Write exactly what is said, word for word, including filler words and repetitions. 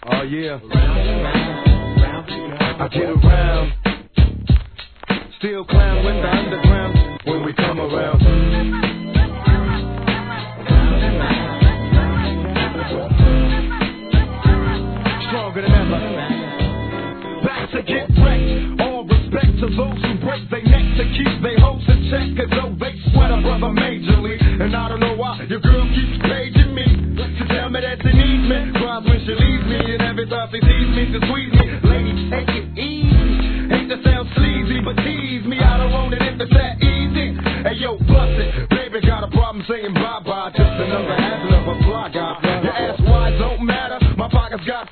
Oh yeah. I get around. Still clown with the underground when we come around. Stronger than ever. Back to get wrecked. All respect to those who break their neck to keep their hopes in check. Cause though they sweat a brother majorly. And I don't know why your girl keeps paging me to tell me that she needs me. Cries when she leaves me, and every time she sees me to squeeze me. Lady, take it easy. Hate to sound sleazy, but tease me. I don't want it if it's that easy. Hey yo, bust it. Baby got a problem saying bye-bye. Just another habit of a fly guy. Your ass why don't matter. My pockets got